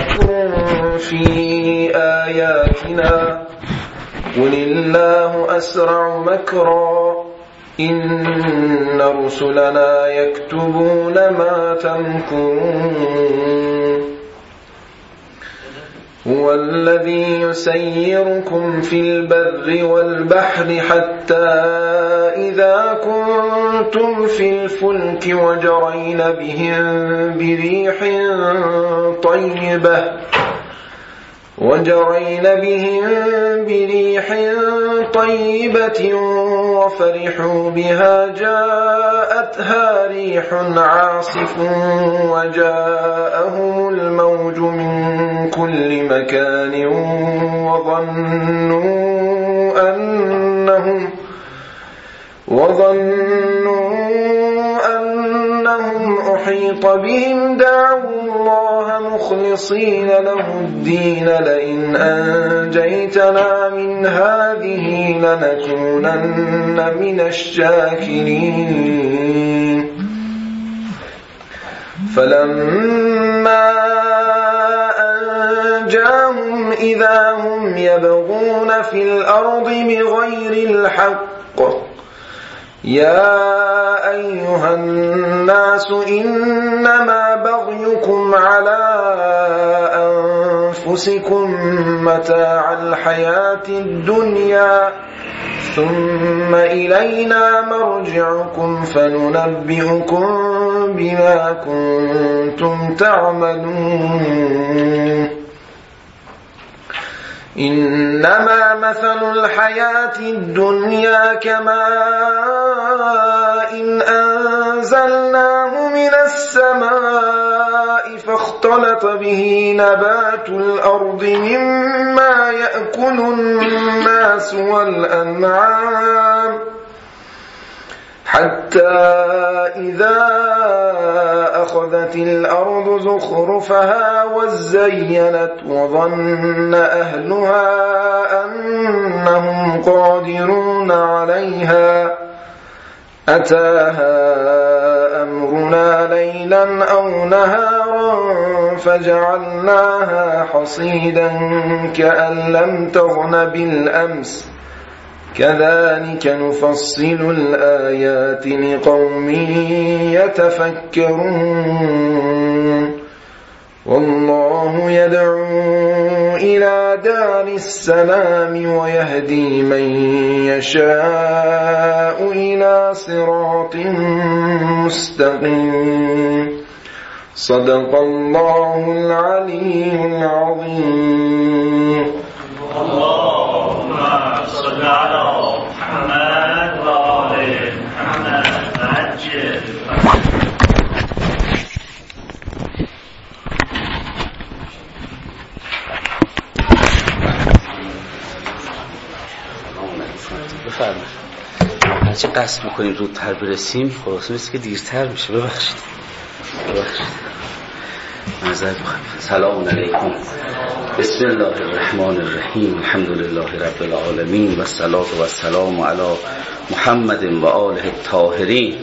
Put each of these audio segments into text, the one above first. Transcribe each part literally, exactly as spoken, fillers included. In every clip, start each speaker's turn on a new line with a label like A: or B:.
A: مكر في آياتنا قل الله أسرع مكرا إن رسلنا يكتبون ما تمكرون هو الذي يسيركم في البر والبحر حتى إذا كنتم في الفلك وجرين بهم بريح طيبة وجرين بهم بريح طيبة وفرحوا بها جاءتها ريح عاصف وجاءهم الموج من كل مكان وظنوا أنهم وظنوا أنهم أحيط بهم دعوا الله مخلصين له الدين لئن أنجيتنا من هذه لنكونن من الشاكرين فلما أنجاهم إذا هم يبغون في الأرض بغير الحق يا أيها الناس إنما بغيكم على أنفسكم متاع الحياة الدنيا ثم إلينا مرجعكم فننبئكم بما كنتم تعملون إنما مثل الحياة الدنيا كماء إن أنزلناه من السماء فاختلط به نبات الأرض مما يأكل الناس والأنعام حتى إذا أخذت الأرض زخرفها وزينت وظن أهلها أنهم قادرون عليها أتاها أمرنا ليلا أو نهارا فجعلناها حصيدا كأن لم تغن بالأمس كذلك نفصل الآيات لقوم يتفكرون والله يدعو إلى دار السلام ويهدي من يشاء إلى صراط مستقيم صدق الله العلي العظيم.
B: اللهم صل على محمد وآل محمد عجل.
C: بفرمایید. هرچه قصد میکنیم زودتر برسیم خلاصه نیست که دیرتر میشه. ببخشید ببخشید معذرت میخوام. سلام علیکم. بسم الله الرحمن الرحیم. الحمد لله رب العالمین و الصلاة و السلام علی محمد و آله الطاهرین.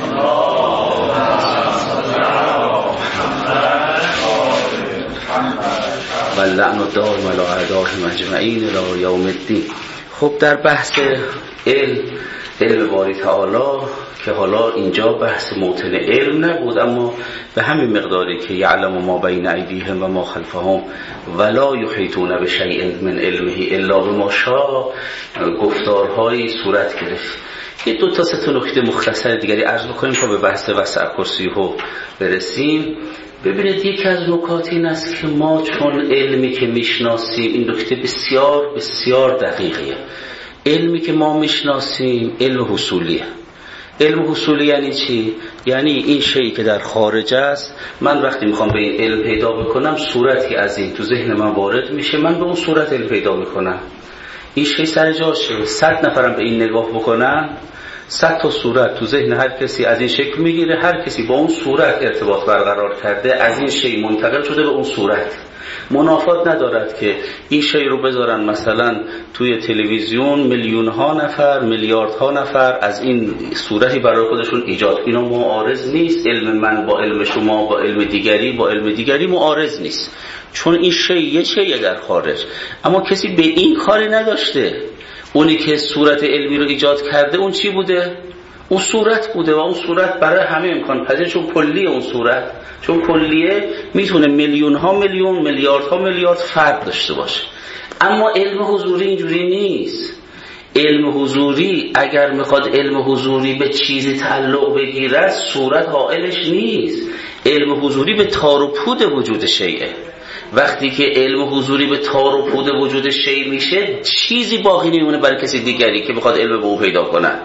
C: و اللعن الدائم علی اعدائهم اجمعین الی یوم الدین. خب در بحث علم علم باری تعالی که حالا اینجا بحث موطن علم نبود، اما به همین مقداری که یعلم ما بین ایدیهم و ما خلفهم ولا یحیطون بشیء من علمه الا بما شاء گفتارهایی صورت گرفت. یه دو تا سه تا نکته مختصر دیگری عرض بکنیم تا به بحث وسع کرسیه برسیم. ببینید یکی از نکات این است که ما چون علمی که میشناسیم، این نکته بسیار بسیار دقیقیه، علمی که ما میشناسیم علم حصولیه. علم حصولی یعنی چی؟ یعنی این شیئی که در خارج است، من وقتی میخوام به این علم پیدا بکنم صورتی از این تو ذهن من وارد میشه، من به اون صورت علم پیدا میکنم. این شیء سر جاشه. صد نفرم به این نگاه بکنن، صد تا صورت تو ذهن هر کسی از این شکل میگیره، هر کسی با اون صورت ارتباط برقرار کرده، از این شیء منتقل شده به اون صورت. منافات ندارد که این شی رو بذارن مثلا توی تلویزیون میلیون ها نفر میلیارد ها نفر از این صورتی برای خودشون ایجاد. اینا معارض نیست. علم من با علم شما با علم دیگری با علم دیگری معارض نیست، چون این شی یه شیء در خارج. اما کسی به این کاری نداشته. اونی که صورت علمی رو ایجاد کرده اون چی بوده؟ اون صورت بوده و اون صورت برای همه امکان پذیر، چون کلیه اون صورت، چون کلیه میتونه میلیون ها میلیون میلیارد ها میلیارد فرد داشته باشه. اما علم حضوری اینجوری نیست. علم حضوری اگر میخواد علم حضوری به چیزی تعلق بگیرد صورت حائلش نیست. علم حضوری به تار و پود وجود شیئه. وقتی که علم حضوری به تار و پود وجود شیء میشه چیزی باقی نمیمونه برای کسی دیگری که بخواد علم به او پیدا کنه.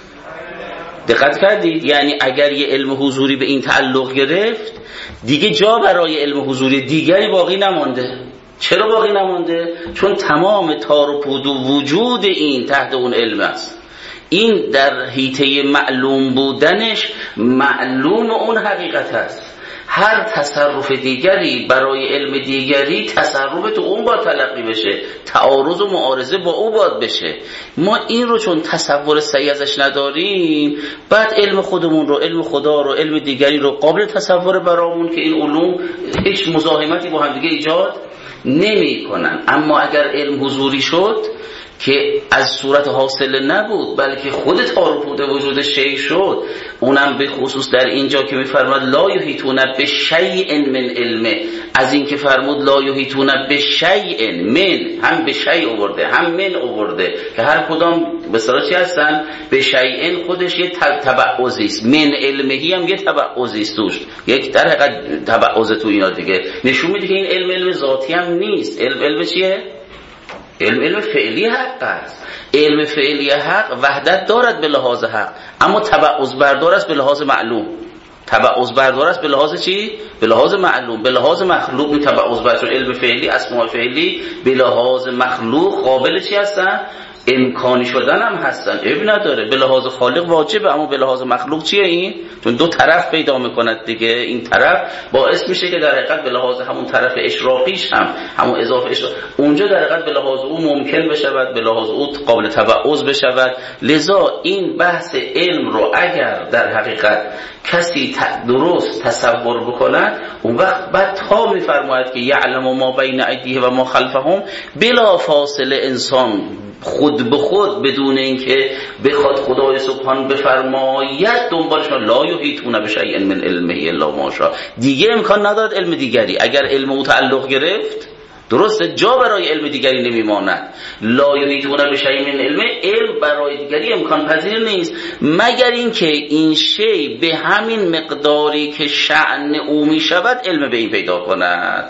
C: دقت کردید؟ یعنی اگر یه علم حضوری به این تعلق گرفت دیگه جا برای علم حضوری دیگری باقی نمانده. چرا باقی نمانده؟ چون تمام تار و پود و وجود این تحت اون علم است. این در حیطه معلوم بودنش معلوم اون حقیقت است. هر تصرف دیگری برای علم دیگری تصرف تو اون باید تلقی بشه، تعارض و معارضه با او باید بشه. ما این رو چون تصور صحیح ازش نداریم، بعد علم خودمون رو، علم خدا رو، علم دیگری رو قابل تصور برامون که این علوم هیچ مزاحمتی با هم دیگه ایجاد نمی کنن. اما اگر علم حضوری شد که از صورت حاصله نبود بلکه خود تار و پود وجود شیء شد، اونم به خصوص در اینجا که میفرماد لا یحیطون بشیء من علمه، از این که فرمود لا یحیطون بشیء من، هم به شیء آورده هم من آورده که هر کدام به اصطلاح چی هستن؟ به شیء خودش یه تبعضی است، من علمهی هم یه تبعضی است توش، یک در حقیقت تبعض تو اینا دیگه نشون میده که این علم علم ذاتی هم نیست. علم علم چیه؟ علم علم فعلی حق است. علم فعلی حق وحدت دارد به لحاظ حق، اما تبعض بردار است به لحاظ معلوم. تبعض بردار است به لحاظ چی؟ به لحاظ معلوم. به لحاظ مخلوق می تبعض بردار، چون علم فعلی اسماء فعلی به لحاظ مخلوق قابل چی هستن؟ امکانی شدن هم هستن، عیب نداره. به لحاظ خالق واجبه، اما به لحاظ مخلوق چیه این؟ چون دو طرف پیدا میکند دیگه. این طرف باعث میشه که در حقیقت به لحاظ همون طرف اشراقیش هم همون اضافه اشراق اونجا در حقیقت به لحاظ او ممکن بشود، به لحاظ او قابل تبعض بشود. لذا این بحث علم رو اگر در حقیقت کسی درست تصور بکند، اون وقت بعد تا میفرماید که یعلم ما بین ایدیه و ما خلفهم، بلا فاصله انسان خود به خود بدون اینکه بخواد خدای سبحان بفرماید دنبالشون لا یحیطون بشیء من علمه الا ما شاء، دیگه امکان نداد علم دیگری. اگر علم او تعلق گرفت درسته جا برای علم دیگری نمیماند. لا یحیطون بشیء من علمه، علم برای دیگری امکان پذیر نیست مگر اینکه این شی به همین مقداری که شأن او می شود علم به این پیدا کند.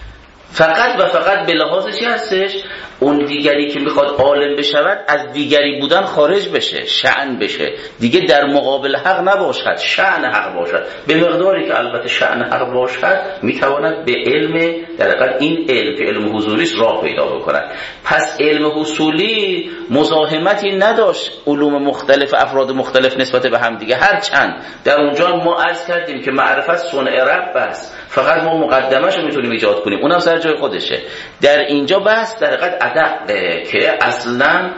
C: فقط و فقط به لحاظ چی هستش؟ اون دیگری که میخواد عالم بشود از دیگری بودن خارج بشه، شأن بشه، دیگه در مقابل حق نباشد، شأن حق باشد. به مقداری که البته شأن حق باشد میتواند به علم در حقیقت این علم که علم حضوری است راه پیدا بکند. پس علم حصولی مزاحمتی نداشت علوم مختلف افراد مختلف نسبت به هم دیگه، هرچند در اونجا ما عرض کردیم که معرفت صنع رب است، فقط ما مقدمه‌اش رو میتونیم ایجاد کنیم، اونم سر جای خودشه. در اینجا بحث در حقیقت ادق که اصلا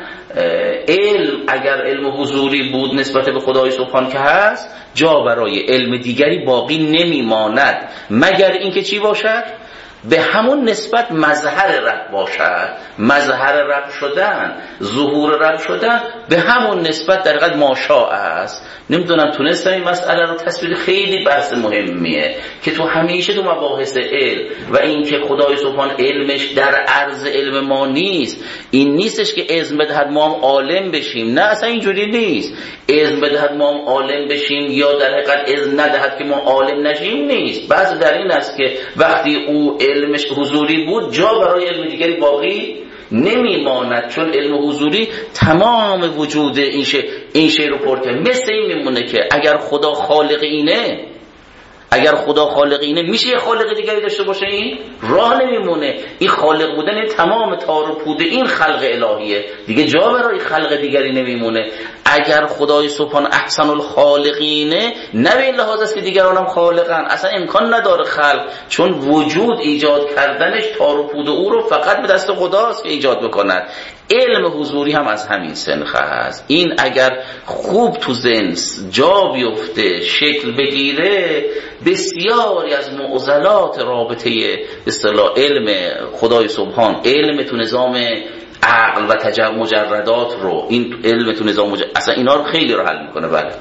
C: علم اگر علم حضوری بود نسبت به خدای سبحان که هست، جا برای علم دیگری باقی نمیماند مگر اینکه چی باشد؟ به همون نسبت مظهر رب باشد. مظهر رب شدن، ظهور رب شدن به همون نسبت در حقیقت ماشاء است. نمیدونم تونستم این مسئله رو تصویر، خیلی بحث مهمیه که تو همیشه تو مباحث علم و این که خدای سبحان علمش در عرض علم ما نیست، این نیستش که اذن بدهد ما هم عالم بشیم، نه اصلا اینجوری نیست. اذن بدهد ما هم عالم بشیم یا در حقیقت اذن ندهد که ما عالم نشیم نیست. بعض در این است که وقتی او علمش حضوری بود جا برای علم دیگری باقی نمیماند، چون علم حضوری تمام وجود این شی این شی رو پر کرد. مثل این میمونه که اگر خدا خالق اینه، اگر خدا خالق اینه میشه یه خالق دیگری داشته باشه؟ این راه نمیمونه. این خالق بودن این تمام تار و پود این خلق الهیه دیگه، جا برای خلق دیگری نمیمونه. اگر خدای سبحان احسن الخالقینه نه به این لحاظ است که دیگران هم خالقن، اصلا امکان نداره خلق، چون وجود ایجاد کردنش تار و پود او رو فقط به دست خداست که ایجاد بکند. علم حضوری هم از همین سنخ است. این اگر خوب تو ذهن جا بیفته، شکل بگیره، بسیاری از معضلات رابطه به اصطلاح علم خدای سبحان، علم تو نظام عقل و تجربه مجردات رو، این علم تو نظام مجرد، اصلا اینا رو خیلی رو حل میکنه. بله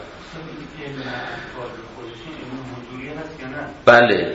C: بله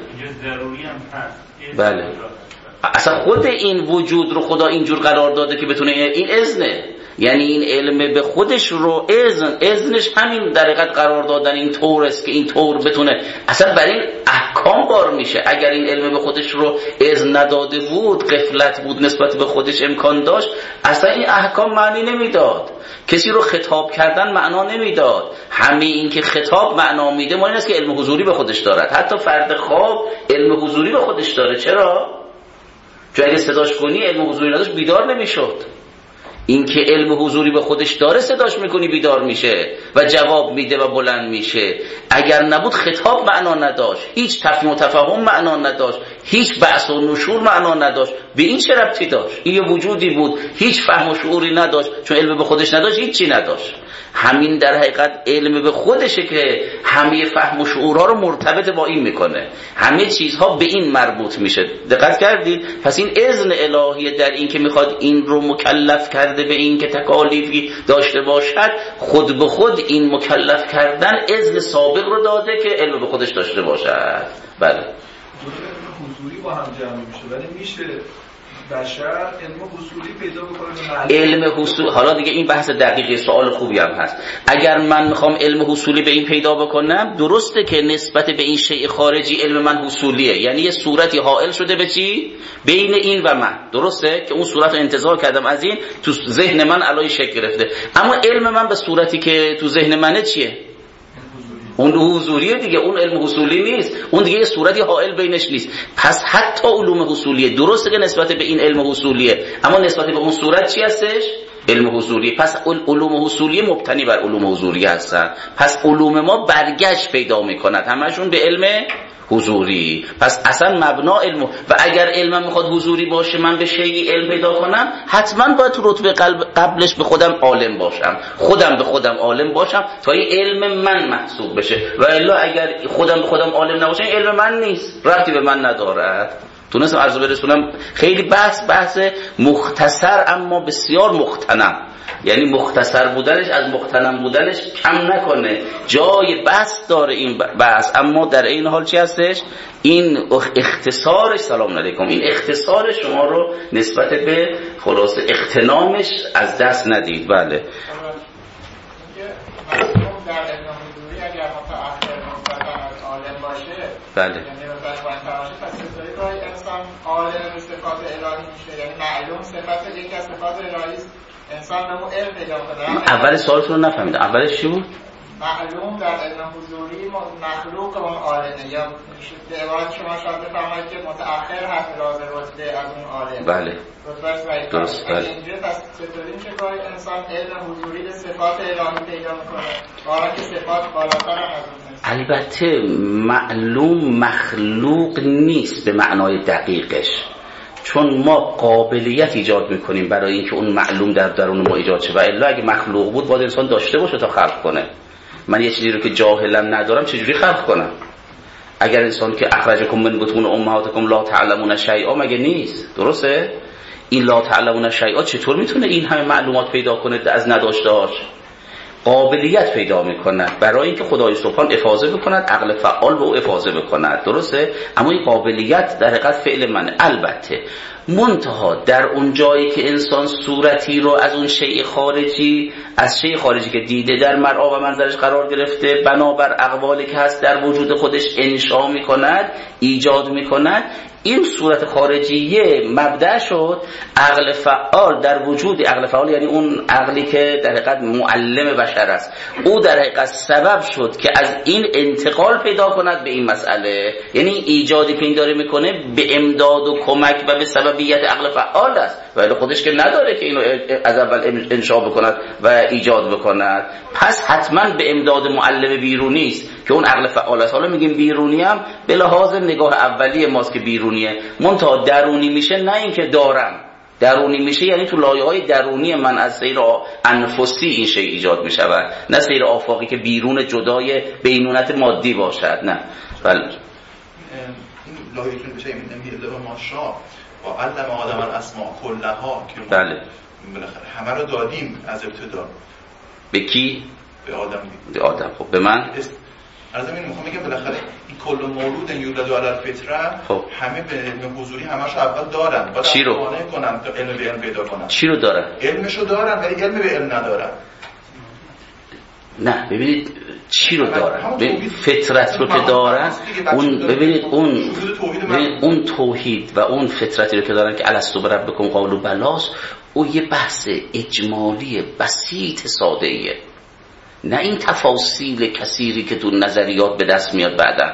C: بله اصلا خود این وجود رو خدا اینجور قرار داده که بتونه، این اذنه، یعنی این علم به خودش رو اذن، اذنش همین در حقیقت قرار دادن این طور است که این طور بتونه اصلا برای این احکام بار میشه. اگر این علم به خودش رو اذن نداده بود، غفلت بود نسبت به خودش امکان داشت، اصلا این احکام معنی نمیداد، کسی رو خطاب کردن معنا نمیداد. همه این که خطاب معنا میده ما این است که علم حضوری به خودش دارد. حتی فرد خواب علم حضوری به خودش داره. چرا؟ چون اگه صداش کنی علم حضوری نداشت بیدار نمیشد. این که علم حضوری به خودش داره صداش میکنی بیدار میشه و جواب میده و بلند میشه. اگر نبود خطاب معنا نداشت، هیچ تفهیم و تفاهم معنا نداشت، هیچ بحث و نشور معنا نداشت. به این چه ربطی داشت؟ این یه وجودی بود هیچ فهم و شعوری نداشت، چون علم به خودش نداشت هیچی نداشت. همین در حقیقت علم به خودشه که همه فهم و شعورها رو مرتبط با این میکنه، همه چیزها به این مربوط میشه. دقت کردید؟ پس این اذن الهیه در این که میخواد این رو مکلف کرده به این که تکالیفی داشته باشد، خود به خود این مکلف کردن اذن سابق رو داده که علم به خودش داشته باشد. بله
D: حضوری با هم جمع میشه، ولی میشه بشر علم حصولی پیدا بکنه.
C: علم حصول، حالا دیگه این بحث دقیقی، سوال خوبی هم هست. اگر من میخوام علم حصولی به این پیدا بکنم، درسته که نسبت به این شیء خارجی علم من حصولیه، یعنی یه صورتی حائل شده به چی؟ بین این و من، درسته که اون صورت رو انتزاع کردم از این، تو ذهن من علای شکل گرفته. اما علم من به صورتی که تو ذهن منه چیه؟ اون حضوریه دیگه، اون علم حصولی نیست، اون دیگه یه صورتی حائل بینش نیست. پس حتی علوم حصولیه، درسته که نسبت به این علم حصولیه، اما نسبت به اون صورت چی هستش؟ علم حضوریه. پس علوم حصولیه مبتنی بر علوم حضوریه هستن. پس علوم ما برگشت پیدا میکند همشون به علم حضوری. پس اصلا مبنا علم، و اگر علمم میخواد حضوری باشه، من به شیئی علم پیدا کنم، حتما باید تو رتبه قبلش به خودم عالم باشم، خودم به خودم عالم باشم تا این علم من محسوب بشه. و الا اگر خودم به خودم عالم نباشم، این علم من نیست، ربطی به من ندارد. تونستم عرض برسونم. خیلی بحث بحث مختصر اما بسیار مختنم، یعنی مختصر بودنش از مختنم بودنش کم نکنه، جای بحث داره این بحث، اما در این حال چی هستش؟ این اختصارش، سلام علیکم، این اختصار شما رو نسبت به خلاص اغتنامش از دست ندید. بله بله
E: عالم صفات الهی میشه، یعنی معلوم صفات یکی از صفات الهی است، انسان به اون علم پیدا کنه.
C: اول سوالتون رو نفهمیدم، اولش چی بود؟
E: معلوم در علم حضوری مخلوق اون عالمه، یا به عبارت شما شاید بفرمایید که متأخر هست راز رتبه از اون عالم.
C: بله
E: رتبهش
C: درست. بله
E: اینجوری پس چطوری میشه گاهی انسان علم حضوری به صفات الهی پیدا میکنه، حالا که صفات بالاتر هم از اون؟
C: البته معلوم مخلوق نیست به معنای دقیقش، چون ما قابلیت ایجاد میکنیم برای اینکه اون معلوم در درون ما ایجاد شه، و الا اگه مخلوق بود باید انسان داشته باشه تا خلق کنه. من یه چیزی رو که جاهلم ندارم چجوری خلق کنم؟ اگر انسان که اخرجکم من بطون امهاتکم لا تعلمون شیئا مگه نیست؟ درسته؟ این لا تعلمون شیئا چطور میتونه این همه معلومات پیدا کنه از نداشتهاش؟ قابلیت پیدا میکند برای اینکه خدای سبحان افاضه بکند، عقل فعال به او افاضه بکند، درسته؟ اما این قابلیت در حقیقت فعل منه. البته منتها در اون جایی که انسان صورتی رو از اون شیء خارجی، از شیء خارجی که دیده در مرآ و منظرش قرار گرفته، بنابر اقوالی که هست در وجود خودش انشا میکند، ایجاد میکند، این صورت خارجیه مبدأ شد عقل فعال در وجود عقل فعال، یعنی اون عقلی که در حقیقت معلم بشر است، او در حقیقت سبب شد که از این انتقال پیدا کند به این مسئله. یعنی ایجادی که این داره میکنه به امداد و کمک و به سببیت عقل فعال است، ولی خودش که نداره که اینو از اول انشا بکند و ایجاد بکند. پس حتما به امداد معلم بیرونی است که اون عقل فعال است. حالا میگیم بیرونی هم به لحاظ نگاه اولیه ماست که بیرونیه، منتها درونی میشه، نه اینکه دارم. درونی میشه یعنی تو لایه‌های درونی من از سیر انفسی این شی ایجاد میشود، نه سیر آفاقی که بیرون جدای بینونت مادی باشد. نه بله
F: این لایه‌تون میشه این به ماشا و علم آدم الاسماء کلها که
C: بله
F: بالاخره همه رو دادیم از ابتدا.
C: به کی؟
F: به آدم.
C: به آدم. خب به من
F: از این میخوام بگم بالاخره این کل مولود یولد علی الفطره
C: خب
F: همه به علم حضوری همشو اول دارن، باید
C: چی رو
F: قانع کنن تا علم به علم پیدا کنن.
C: چی رو دارن؟
F: علمشو دارن ولی علم به علم ندارن.
C: نه ببینید چی رو دارن، ببینید فطرت رو که دارن، اون ببینید اون ببینید اون توحید و اون فطرتی رو که دارن که الستو بربکم قالوا بلاست، او یه بحث اجمالی بسیط ساده ایه، نه این تفاصیل کثیری که تو نظریات به دست میاد بعدا،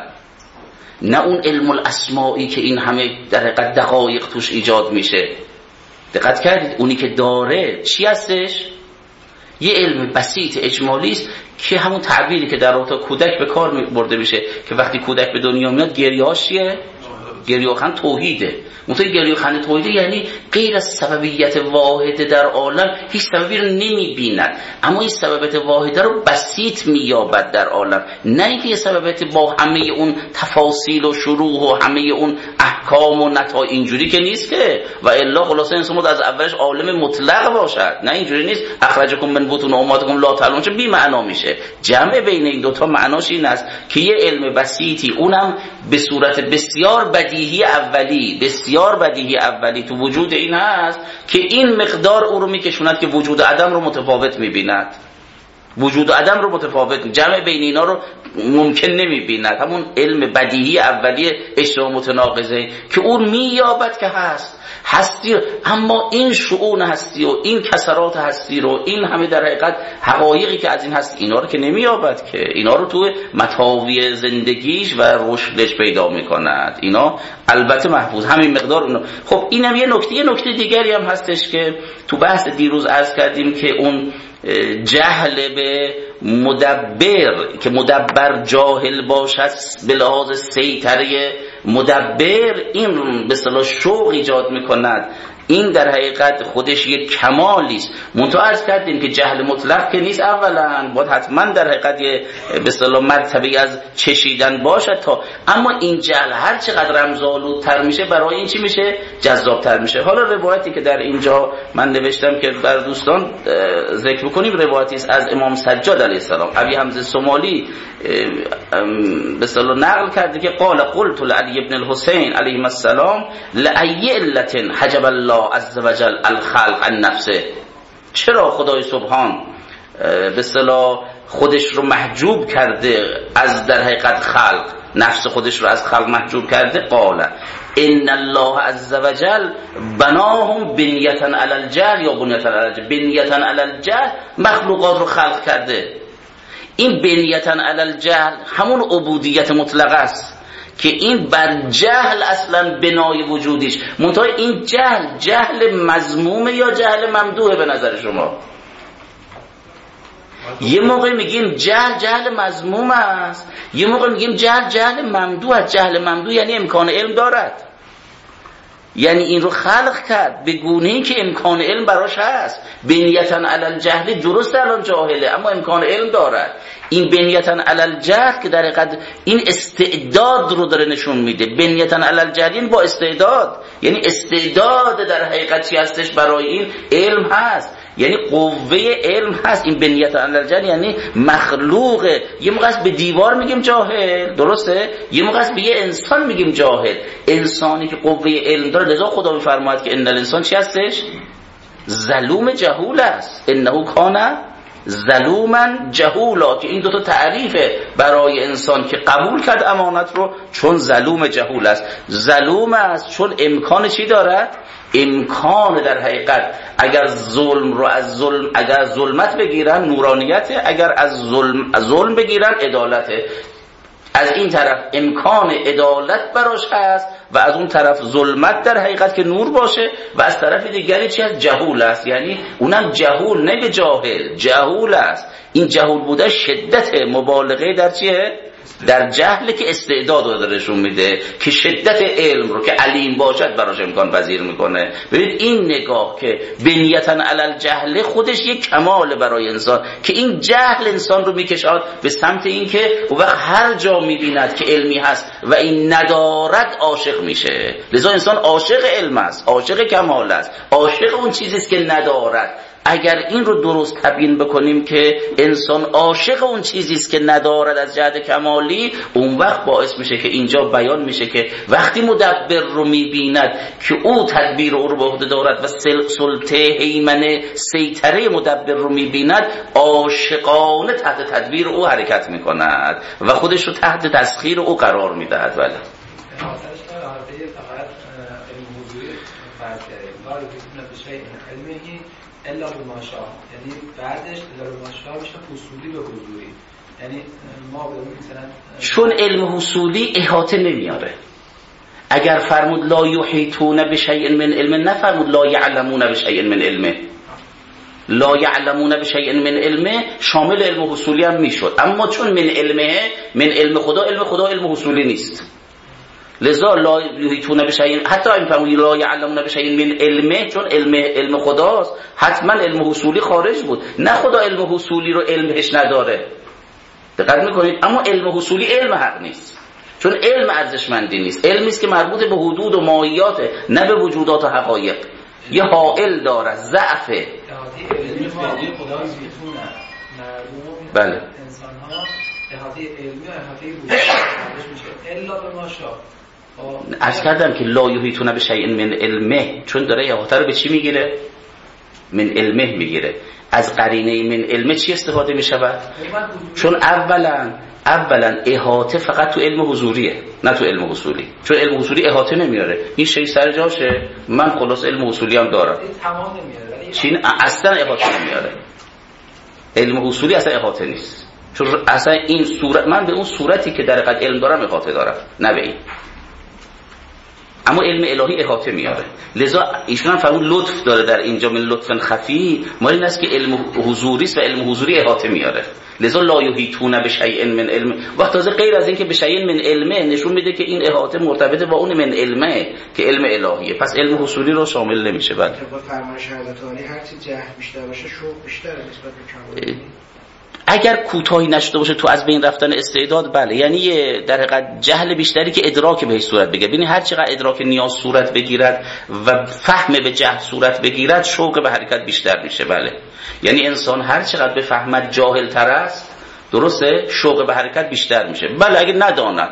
C: نه اون علم الاسمائی که این همه در حقیقت دقایق توش ایجاد میشه. دقت کردید اونی که داره چی هستش؟ یه علم بسیط اجمالی است که همون تعبیری که در رابطه کودک به کار برده میشه که وقتی کودک به دنیا میاد گریه‌هاش چیه؟ گریه‌خند توحیده. منتها گریه‌خند توحیده یعنی غیر از سببیت واحده در عالم هیچ سببی رو نمی‌بیند، اما این سببیت واحده رو بسیط می‌یابد در عالم، نه اینکه یه سببیت با همه اون تفاصیل و شروح و همه اون احکام و نتایج. اینجوری که نیست که و الا خلاصه انسان بود از اولش عالم مطلق باشد، نه اینجوری نیست. اخرجکم من بطون امهاتکم لا تعلمون چه بی معنا میشه. جمع بین این دو تا معناش این است که یه علم بسیطی، اونم به صورت بسیار بدیهی اولی بسیار بدیهی اولی تو وجود این هست که این مقدار او رو میکشوند که وجود عدم رو متفاوت میبیند، وجود عدم رو متفاوت، جمع بین اینا رو ممکن نمیبیند. همون علم بدیهی اولی اشتباه متناقضه که اون مییابد که هست هستی، اما این شؤون هستی و این کسرات هستی رو، این همه در حقیقت حقایقی که از این هست، اینا رو که نمییابد، که اینا رو تو متاوی زندگیش و رشدش پیدا میکند. اینا البته محفوظ همین مقدار اونا. خب اینم یه نکته یه نکته دیگری هم هستش که تو بحث دیروز عرض کردیم که اون جهل به مدبر، که مدبر جاهل باشد به لحاظ سیطره مدبر، این به اصطلاح شوق ایجاد میکند. این در حقیقت خودش یک کمالی است. منتها عرض کردیم که جهل مطلق که نیست، اولا باید حتما در حقیقت یه به اصطلاح مرتبه از چشیدن باشد تا، اما این جهل هر چقدر رمزآلودتر میشه برای این چی میشه؟ جذابتر میشه. حالا روایتی که در اینجا من نوشتم که بر دوستان ذکر بکنیم، روایتی است از امام سجاد علیه السلام. ابی حمزه سومالی به اصطلاح نقل کرده که قال قلت لعلی ابن الحسین علیه السلام لأی علت حجب الله عز وجل الخلق عن نفسه، چرا خدای سبحان به اصطلاح خودش رو محجوب کرده از در حقیقت خلق، نفس خودش رو از خلق محجوب کرده؟ قال ان الله عز وجل بناهم بنیتا علی الجهل یا بنیتا علی الجهل. بنیتا علی الجهل مخلوقات رو خلق کرده. این بنیتا علی الجهل همون عبودیت مطلقه است که این بر جهل اصلا بنای وجودیش. منتها این جهل جهل مذمومه یا جهل ممدوحه به نظر شما؟ یه موقع میگیم جهل جهل مذموم است، یه موقع میگیم جهل جهل ممدوح است. جهل ممدوح یعنی امکان علم دارد، یعنی این رو خلق کرد به گونه‌ای که امکان علم براش هست. بنیتا علی الجهل درست الان جاهله اما امکان علم دارد. این بنیتا علی الجهل که در حقیقت این استعداد رو داره نشون میده. بنیتا علی الجهل این با استعداد، یعنی استعداد در حقیقت چی هستش برای این علم هست، یعنی قوه علم هست. این بنیتا علی الجهل یعنی مخلوقه. یه موقع به دیوار میگیم جاهل، درسته؟ یه موقع به یه انسان میگیم جاهل. انسانی که قوه علم داره، لذا خدا میفرماید که ان الانسان چی هستش؟ ظلوم جهول است. انه کان ظلوما جهولا، که این دو تا تعریفه برای انسان که قبول کرد امانت رو، چون ظلوم جهول است. ظلوم است چون امکان چی دارد؟ امکان در حقیقت اگر ظلم رو از ظلم اگر ظلمت بگیرن نورانیته، اگر از ظلم از ظلم بگیرن عدالته. از این طرف امکان عدالت براش هست و از اون طرف ظلمت در حقیقت که نور باشه، و از طرف دیگری چی هست؟ جهول است. یعنی اونم جهول، نه به جاهل، جهول است. این جهول بوده شدت مبالغه در چیه؟ در جهل که استعداد رو درشون میده، که شدت علم رو که علیم باشد براش امکان پذیر میکنه. ببینید این نگاه که بنیتاً علی الجهل خودش یک کمال برای انسان، که این جهل انسان رو میکشاد به سمت این که او وقت هر جا میبیند که علمی هست و این ندارد عاشق میشه. لذا انسان عاشق علم است، عاشق کمال است، عاشق اون چیزی است که ندارد. اگر این رو درست تبیین بکنیم که انسان عاشق اون چیزی است که ندارد از جهت کمالی، اون وقت باعث میشه که اینجا بیان میشه که وقتی مدبر رو میبیند که او تدبیر او رو به عهده دارد و سلطه هیمنه سیطره مدبر رو میبیند، عاشقانه تحت تدبیر او حرکت میکند و خودش رو تحت تسخیر او قرار میدهد. بله
D: الا به ماشا، یعنی بعدش الا به ماشا میشه حصولی به حضوری. یعنی ما مثلا
C: چون علم حصولی احاطه نمیاره. اگر فرمود لا یحیطون بشیء من علم، نفرمود لا یعلمون بشیء من علمه. لا یعلمون بشیء من علمه شامل علم حصولی هم میشد، اما چون من علمه، من علم خدا، علم خدا علم حصولی نیست. لذا لا یحیطون بشیء، حتی این فرمود لا یعلمون بشیء من علمه، چون علم علم خداست، حتما علم حصولی خارج بود. نه خدا علم حصولی رو علمش نداره، دقت میکنید، اما علم حصولی علم حق نیست، چون علم ارزشمندی نیست. علمی است که مربوط به حدود و ماهیاته، نه به وجودات و حقایق. یه حائل داره، ضعفه. بله
D: انسان‌ها احاطه علمی و احاطه وجودی میشه الا به ماشا.
C: عرض کردم که لا یحیطون بشیء من علمه، چون داره احاطه رو به چی میگیره؟ من علمه میگیره. از قرینه من علمه چی استفاده میشود؟ چون اولا اولا احاطه فقط تو علم حضوریه، نه تو علم حصولی. چون علم حصولی احاطه نمیاره. این شی سر جاشه، من خلاص علم حصولی هم دارم،
D: تمام نمیاره،
C: چین اصلا احاطه نمیاره. علم حصولی اصلا احاطه نیست، چون اصلا این صورت، من به اون صورتی که در حقیقت علم دارم احاطه دارم، نه به این. اما علم الهی احاطه میاره. لذا ایشون هم فرمود لطف داره در اینجا، من لطف خفی، ما این است که علم حضوری است و علم حضوری احاطه میاره. لذا لا یحیطون بشیء من علم. وقت تازه غیر از این که بشیء من علمه نشون میده که این احاطه مرتبطه با اون من علمه که علم الهیه، پس علم حصولی رو شامل نمیشه. بله
G: با فرمان شهادت عالی هر چی جهل بیشتر باشه شوق بیشتره نسبت به کمال.
C: اگر کوتاهی نشده باشه تو از بین رفتن استعداد، بله، یعنی در حقیقت جهل بیشتری که ادراک بهش صورت بگیره. ببینید هر چقدر ادراک نیاز صورت بگیرد و فهم به جهل صورت بگیرد، شوق به حرکت بیشتر میشه. بله، یعنی انسان هر چقدر به فهمت جاهل تر است، درسته، شوق به حرکت بیشتر میشه. بله، اگه نداند،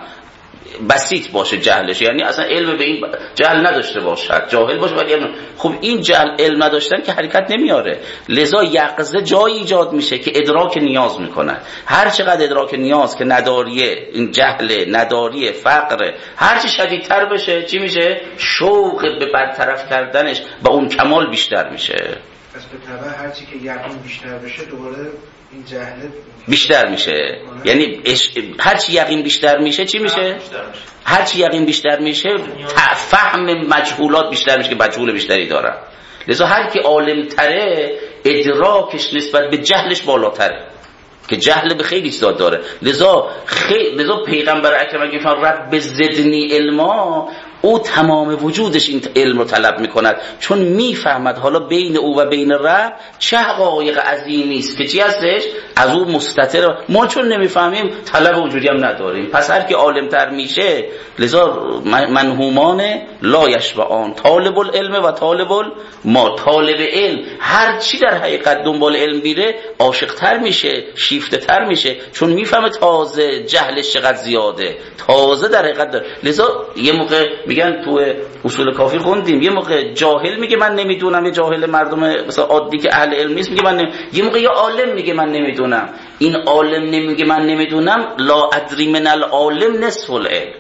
C: بسیط باشه جهلش، یعنی اصلا علم به این جهل نداشته باشه، جاهل باشه ولی علم، خب این جهل علم نداشتن که حرکت نمیاره. لذا یقظه جایی ایجاد میشه که ادراک نیاز میکنه. هر چقدر ادراک نیاز که نداریه، این جهل، نداریه، فقر، هر چی شدیدتر بشه چی میشه؟ شوق به برطرف کردنش با اون کمال بیشتر میشه.
G: پس به طبع هر چی که یقین بیشتر بشه دوباره این جهل
C: بیشتر میشه. یعنی هر چی یقین بیشتر میشه چی میشه؟ هر چی یقین بیشتر میشه فهم مجهولات بیشتر میشه که مجهول بیشتری داره. لذا هر کی عالم تره ادراکش نسبت به جهلش بالاتره، که جهل به خیلی چیزا داره. لذا خیلی لذا پیغمبر اکرم اگه فرمود رب زدنی علما، او تمام وجودش این علم رو طلب میکند، چون میفهمد حالا بین او و بین رب چه حقایق عظیمی است که چی هستش از او مستتر. ما چون نمیفهمیم طلب اونجوری هم نداریم. پس هر کی عالمتر میشه، لذا منهومان لا یشبعان، طالب العلم و طالب ما. طالب علم هر چی در حقیقت دنبال علم بیره عاشقتر میشه، شیفته تر میشه، چون میفهمه تازه جهلش چقدر زیاده، تازه در حقیقت داره. لذا یه موقع میگن تو اصول کافی خوندیم، یه موقع جاهل میگه من نمیدونم، یه جاهل مردم مثلا عادی که اهل علم نیست میگه من نمی... یه موقع یه عالم میگه من نمیدونم. این عالم نمیگه من نمیدونم، لا ادری من العالم نصف العلم،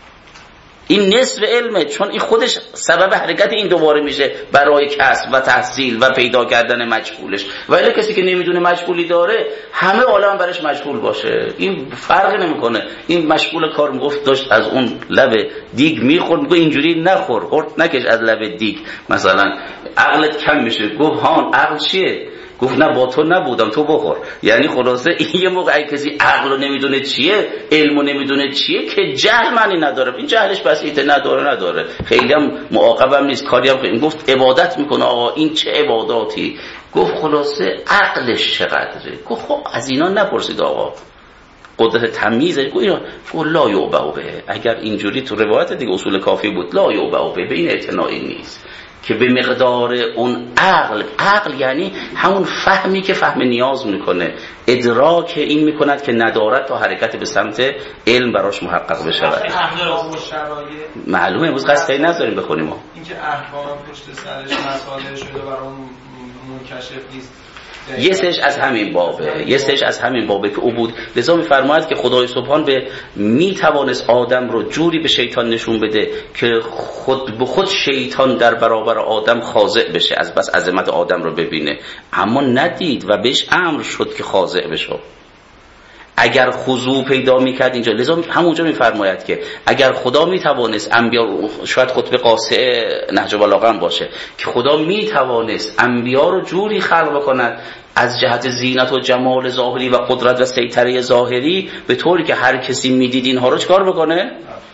C: این نصف علمه، چون این خودش سبب حرکت این دوباره میشه برای کسب و تحصیل و پیدا کردن مجهولش. ولی کسی که نمیدونه مجهولی داره، همه عالم برش مجهول باشه، این فرق نمیکنه. این مشغول کار میگفت داشت از اون لب دیگ میخورد، میگه اینجوری نخور، خورد نکش از لب دیگ، مثلا عقلت کم میشه. گفت هان عقل چیه؟ گفت نه با تو نبودم، تو بخور. یعنی خلاصه این یه موقع کسی عقل رو نمیدونه چیه، علم رو نمیدونه چیه، که جهل معنی نداره، این جهلش بسیطه، نداره نداره خیلی هم معاقبم نیست، کاری هم خیلی. گفت عبادت میکنه آقا، این چه عباداتی؟ گفت خلاصه عقلش چقدره؟ گفت خب از اینا نپرسید آقا، قدرت تمیزه. گفت اینا گفت لا یعبأ به، اگر اینجوری تو روایت دیگه اصول کافی بود، لا یعبأ به، به این اعتنایی نیست که به مقدار اون عقل. عقل یعنی همون فهمی که فهم نیاز میکنه، ادراک این میکند که ندارد تا حرکت به سمت علم براش محقق بشه. معلومه امروز قصدی نذاریم بخونیم ما
D: اینکه احکام پشت سرش مسائل شده برام منکشف نیست.
C: یه سش از همین بابه، یه سش از همین بابه که عبود. لذا میفرماید که خدای سبحان به میتوانست آدم رو جوری به شیطان نشون بده که خود به خود شیطان در برابر آدم خاضع بشه، از بس عظمت آدم رو ببینه، اما ندید و بهش امر شد که خاضع بشه. اگر خضوع پیدا میکرد اینجا، لذا همونجا میفرماید که اگر خدا میتوانست انبیا، شاید خطبه قاصع نهج البلاغه باشه، که خدا میتوانست انبیا رو جوری خلق بکند از جهت زینت و جمال ظاهری و قدرت و سیطره ظاهری، به طوری که هر کسی میدید اینها رو چکار بکنه؟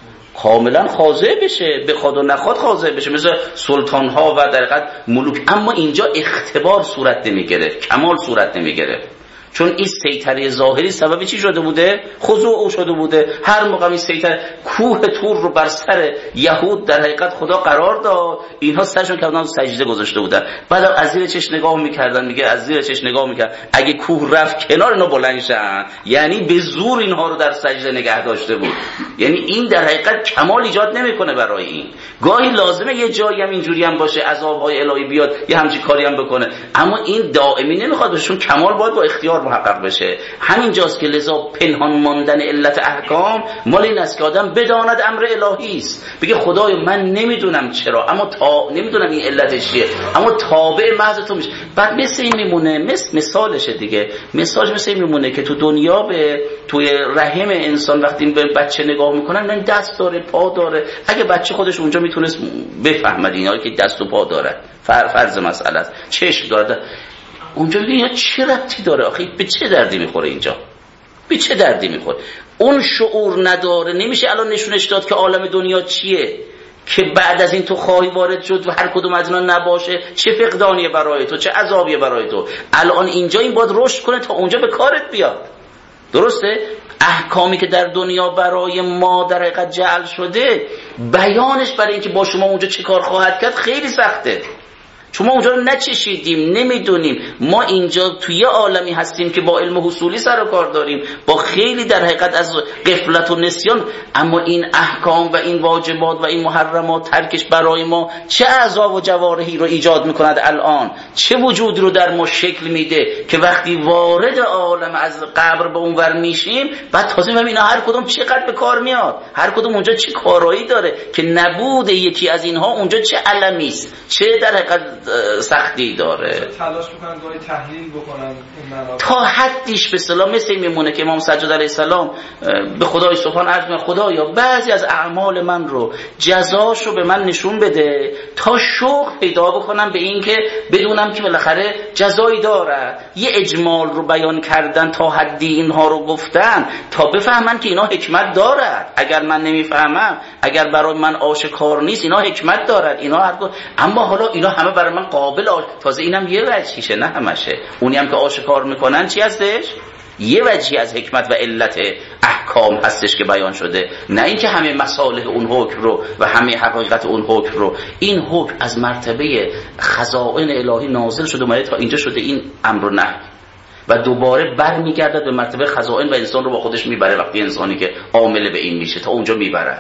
C: کاملا خاضع بشه، بخواد و نخواد خاضع بشه، مثل سلطان ها و در حقیقت ملوک. اما اینجا اختبار صورت نمیگرفت، کمال صورت نمیگرفت، چون این سیطره ظاهری سبب چی شده بوده؟ خضوع او شده بوده. هر موقع این سیطره، کوه طور رو بر سر یهود در حقیقت خدا قرار داد، اینها سرشون کردن سجده گذاشته بودن، بعد از زیر چش نگاه میکردن، میگه از زیر چش نگاه میکرد، اگه کوه رفت کنار اینا بلند شن، یعنی به زور اینها رو در سجده نگه داشته بود. یعنی این در حقیقت کمال ایجاد نمیکنه برای این. گاهی لازمه یه جایی هم اینجوری هم باشه، عذاب‌های الهی بیاد، یه همچین کاری هم بکنه، اما این دائمی نمیخواد بشه، چون کمال باید با اختیار محقق بشه. همینجاست که لذا پنهان ماندن علت احکام مال این است که آدم بداند امر الهی است، بگه خدای من نمیدونم چرا، اما تا نمیدونم این علتش چیه، اما تابع محض تو میشه. بعد مثل این میمونه، مثل مثالشه دیگه، مثالش مثل این میمونه که تو دنیا به توی رحم انسان وقتی به بچه نگاه میکنن، من دست داره، پا داره، اگه بچه خودش اونجا میتونست بفهمد اینا که دست و پا داره، فرض مسئله است، چشم داره، اونجا دیگه چه ربطی داره آخه؟ به چه دردی میخوره اینجا؟ به چه دردی میخوره؟ اون شعور نداره، نمیشه الان نشونش داد که عالم دنیا چیه، که بعد از این تو خواهی وارد شد و هر کدوم از اینا نباشه چه فقدانیه برای تو، چه عذابیه برای تو. الان اینجا این باید رشد کنه تا اونجا به کارت بیاد. درسته؟ احکامی که در دنیا برای ما در حقیقت جعل شده، بیانش برای اینکه با شما اونجا چه کار خواهد کرد خیلی سخته، چون ما اونجا رو نچشیدیم، نمیدونیم. ما اینجا توی عالمی هستیم که با علم حصولی سر و کار داریم، با خیلی در حقیقت از غفلت و نسیان، اما این احکام و این واجبات و این محرمات ترکش برای ما چه عذاب و جوارحی رو ایجاد میکند الان، چه وجود رو در ما شکل میده که وقتی وارد عالم از قبر به اونور میشیم، بعد تازه ببینیم اینا هر کدوم چقدر به کار میاد، هر کدوم اونجا چه کارایی داره که نبود یکی از اینها اونجا چه علمی است، چه در حقیقت سختی داره.
D: تلاش میکنن گاهی تحلیل بکنن
C: تا حدیش به اصطلاح مثل میمونه که امام سجاد علیه السلام به خدای سبحان عرض میکنه خدایا بعضی از اعمال من رو جزاش رو به من نشون بده تا شوق پیدا بکنم به این که بدونم که بالاخره جزایی داره. یه اجمال رو بیان کردن، تا حدی اینها رو گفتن تا بفهمن که اینا حکمت دارد. اگر من نمیفهمم، اگر برای من آشکار نیست، اینا حکمت دارد، اینا هر دو. اما حالا اینا همه برای من قابل آش... تازه اینم یه وجهیشه، نه همشه. اونی هم که آشکار میکنن چی هستش؟ یه وجهی از حکمت و علت احکام هستش که بیان شده، نه اینکه همه مصالح اون حکم رو و همه حقیقت اون حکم رو. این حکم از مرتبه خزائن الهی نازل شده، اومده تا اینجا شده این امر و نهی، و دوباره برمیگردد به مرتبه خزائن و انسان رو با خودش میبره. وقتی انسانی که عامل به این میشه تا اونجا میبرد.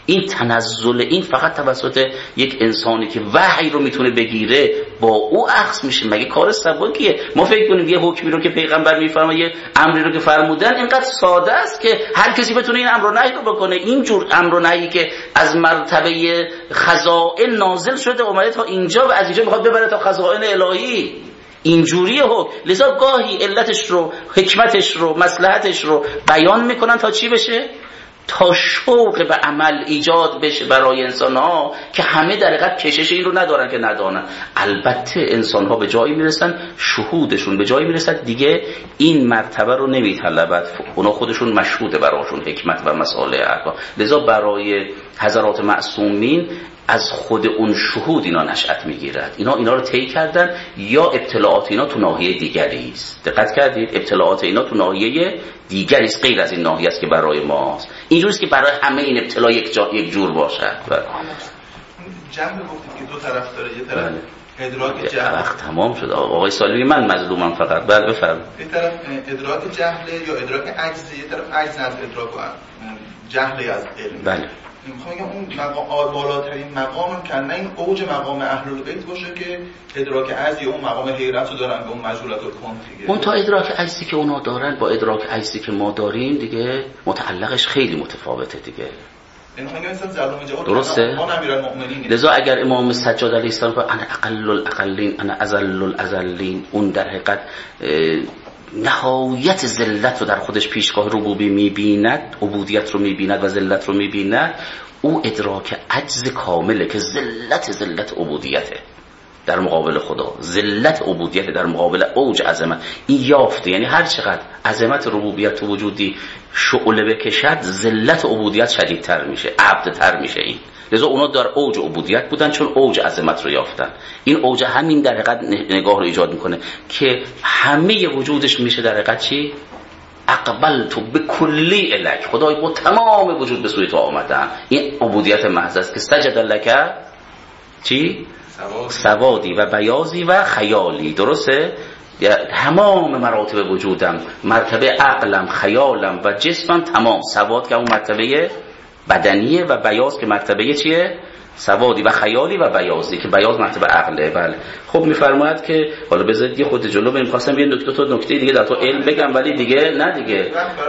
C: این تنزل این فقط توسط یک انسانی که وحی رو میتونه بگیره با او اخذ میشه. مگه کار سبکیه؟ ما فکر کنیم یه حکمی رو که پیغمبر میفرمایه، یه امری رو که فرمودن اینقدر ساده است که هر کسی بتونه این امر و نهی رو بکنه. این جور امر و نهی که از مرتبه خزائن نازل شده اومده تا اینجا و از اینجا میخواد ببره تا خزائن الهی، اینجوری حکم. لذا گاهی علتش رو، حکمتش رو، مصلحتش رو بیان میکنن تا چی بشه؟ تا شوق به عمل ایجاد بشه برای انسان ها که همه در حقیقت کشش این رو ندارن که ندانن. البته انسان ها به جایی میرسن، شهودشون به جایی میرسن دیگه این مرتبه رو نمیطلبد، اونا خودشون مشهوده براشون حکمت و مسائل احکام. لذا برای حضرات معصومین از خود اون شهود اینا نشأت میگیرد. اینا اینا رو طی کردن، یا ابتلاعات اینا تو ناحیه دیگری است. دقت کردید؟ ابتلاعات اینا تو ناحیه دیگری است، غیر از این ناحیه است که برای ماست. اینجوریه که برای همه این ابتلا یک جا یک جور باشد.
F: جمع گفتید که دو طرف داره، یه طرف ادراک جهل. وقت
C: تمام شد آقای سالمی، من مظلومم فقط. بله بفرمایید.
F: یه طرف ادراک جهل یا ادراک عجز، یه طرف عجز از ادراک و جهل از علم.
C: بله.
F: میخوام بگم اون مقام بالاترین مقام کن این اوج مقام اهل البیت باشه که ادراک عجزی، اون مقام حیرت رو دارن به اون مجهولت الکون دیگه.
C: اون تا ادراک عجزی که اونا دارن با ادراک عجزی که ما داریم دیگه متعلقش خیلی متفاوته دیگه. درسته؟ لذا اگر امام سجاد علیه السلام انا اقل الاقلین انا ازل الازلین، اون در حقیقت نهایت ذلت رو در خودش پیشگاه ربوبی میبیند، عبودیت رو میبیند و ذلت رو میبیند، او ادراک عجز کامله که ذلت ذلت عبودیته در مقابل خدا، ذلت عبودیت در مقابل اوج عظمت. این یافته، یعنی هر چقدر عظمت ربوبیت تو وجودی شعله بکشد ذلت عبودیت شدیدتر میشه، عبدتر میشه. این لذا اونا در اوج عبودیت بودن چون اوج عظمت رو یافتن. این اوج همین در حقیقت نگاه رو ایجاد میکنه که همه وجودش میشه در حقیقت چی؟ اقبلت بکلی الک، خدای با تمام وجود به سوی تو آمدم. این عبودیت محض است که سجد لک چی؟ سوادی و بیازی و خیالی. درسته؟ تمام مراتب وجودم، مرتبه عقلم، خیالم و جسمم تمام. سواد که اون مرتبه بدنیه و بیاز که مرتبه چیه؟ سوادی و خیالی و بیازی که بیاز مرتبه عقله. بله. خب میفرماید که حالا بذارید یه خود جلو بریم، خواستم یه نکته تا نکته دیگه در تو علم بگم ولی دیگه نه دیگه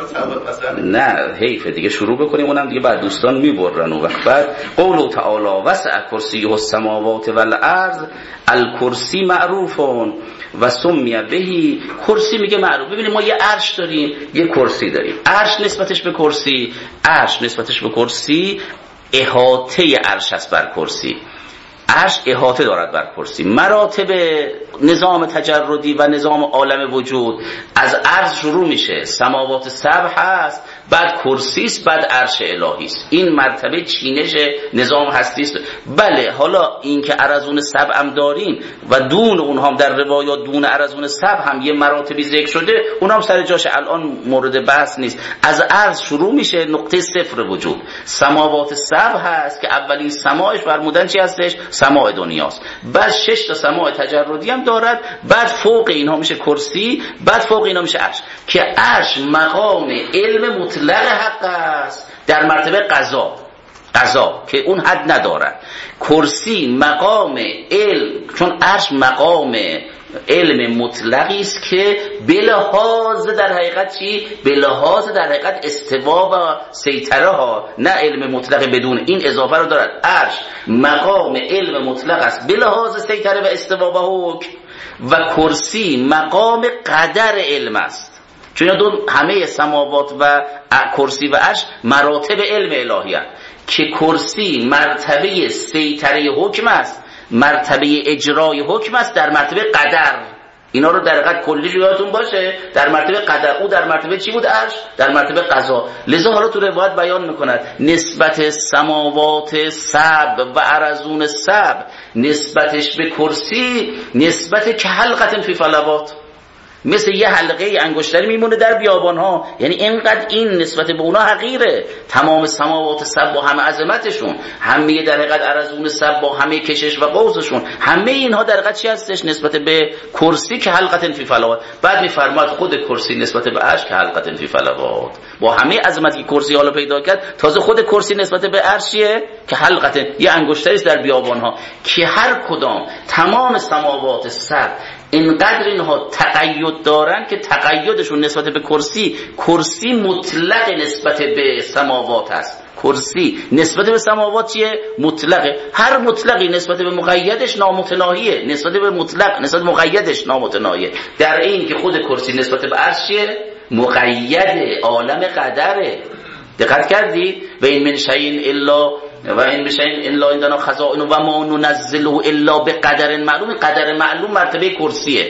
C: نه حیفه دیگه شروع بکنیم، اونم دیگه بعد دوستان میبرن اون وقت. بعد قول تعالی وسع کرسیه السماوات والارض، الکرسی معروفون و سمیه بهی. کرسی میگه معروف. ببینید ما یه عرش داریم، یه کرسی داریم. عرش نسبتش به کرسی، عرش نسبتش به کرسی احاطه عرش است بر کرسی. عرش احاطه دارد بر کرسی. مراتب نظام تجردی و نظام عالم وجود از عرش شروع میشه، سماوات سبع هست، بعد کرسی است، بعد عرش الهی است. این مرتبه چینش نظام هستی است. بله حالا این که ارضون سبع هم داریم و دون اونها هم در روایات دون ارضون سبع هم یه مراتبی ذکر شده، اونها هم سر جاش الان مورد بحث نیست. از عرش شروع میشه، نقطه صفر وجود. سماوات سبع هست که اولین سماعش فرمودن چی هستش؟ سماع دنیاست. بعد شش تا سماع تجردی هم دارد، بعد فوق اینها میشه کرسی، بعد فوق اینها میشه عرش که عرش مقام علم مطلق حق است در مرتبه قضا، قضا که اون حد ندارد. کرسی مقام علم، چون عرش مقام علم مطلقی است که بلحاظ در حقیقت چی؟ بلحاظ در حقیقت استوا و سیطره ها، نه علم مطلق بدون این اضافه رو دارد. عرش مقام علم مطلق است بلحاظ سیطره و استوا و حکم، و کرسی مقام قدر علم است. چون دو همه سماوات و کرسی و عرش مراتب علم الهی هست که کرسی مرتبه سیطره حکم است، مرتبه اجرای حکم است در مرتبه قدر. اینا رو در حقیقت کلیش یادتون باشه، در مرتبه قدر. او در مرتبه چی بود؟ عرش در مرتبه قضا. لذا حالا تو روایت بیان میکند نسبت سماوات سبع و ارضون سبع نسبتش به کرسی نسبت که حلقت فی فلوات، مثل یه حلقه انگشتری میمونه در بیابان ها. یعنی اینقدر این نسبت به اونا حقیره. تمام سماوات سبع با همه عظمتشون، همه در حقیقت ارضون سبع با همه کشش و قوسشون، همه اینها در حقیقت چی هستش نسبت به کرسی که حلقه فی فلوات. بعد میفرماد خود کرسی نسبت به عرش که حلقه فی فلوات، با همه عظمتی که کرسی حالا پیدا کرد، تازه خود کرسی نسبت به عرشیه که حلقه یه انگشتری در بیابان ها، که هر کدام تمام سماوات سبع اینقدر اینها تقید دارن که تقیدشون نسبت به کرسی، کرسی مطلق نسبت به سماوات است. کرسی نسبت به سماوات چیه؟ مطلقه. هر مطلقی نسبت به مقیدش نامتناهیه، نسبت به مطلق نسبت به مقیدش نامتناهیه. در این که خود کرسی نسبت به عرش چیه؟ مقیده، عالم قدره. دقت کردی؟ و این من شیء الا و این بشین الا عندنا خزائن و ما ننزله الا بقدر معلوم. قدر معلوم مرتبه کرسیه،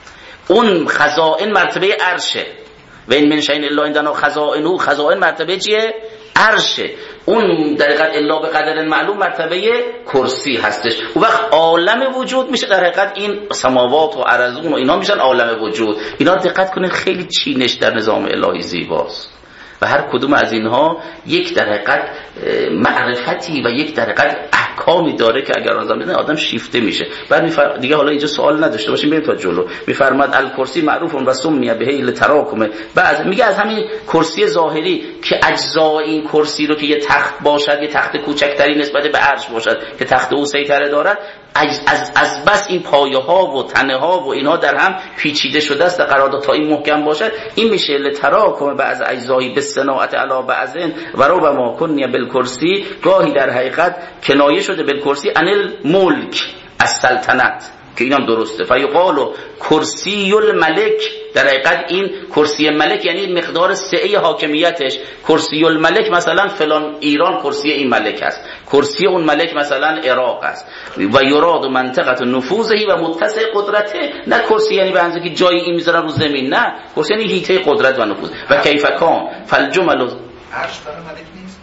C: اون خزائن مرتبه عرشه. و این من شیء الا عندنا خزائن، خزائن مرتبه چیه؟ عرشه. اون در حقیقت الا بقدر معلوم مرتبه کرسی هستش. و وقت عالم وجود میشه در حقیقت این سماوات و ارضون و اینا میشن عالم وجود. اینا دقت کنید خیلی چینش در نظام الهی زیباست و هر کدوم از اینها یک در حقیقت معرفتی و یک در حقیقت احکامی داره که اگر آدم بدونه آدم شیفته میشه. بعد میفر... دیگه حالا اینجا سوال نداشته باشیم بریم تا جلو. میفرماد الکرسی معروف و سمی به لتراکم. بعد میگه از همین کرسی ظاهری که اجزای این کرسی رو که یه تخت باشد، یه تخت کوچکتری نسبت به عرش باشد که تخت او سیطره دارد، از, از, از بس این پایه ها و تنه ها و اینها در هم پیچیده شده است قرار داد تا این محکم باشد. این میشه لتراکم بعض اجزایی به صناعت علی بعضن و ربما کنی بالکرسی. گاهی در حقیقت کنایه شده بالکرسی انل ملک از سلطنت که اینم درسته. فیقال کرسی الملک، در حقیقت این کرسی ملک یعنی مقدار سعه حاکمیتش. کرسی الملک مثلا فلان ایران کرسی این ملک است، کرسی اون ملک مثلا عراق است. و یراد منطقه نفوذهی و متسع قدرته. نه کرسی یعنی به اندازه که جایی این میذارن رو زمین، نه کرسی یعنی حیطه قدرت و نفوذ. و کیف کان فالجمل
F: عرش برای ملک نیست.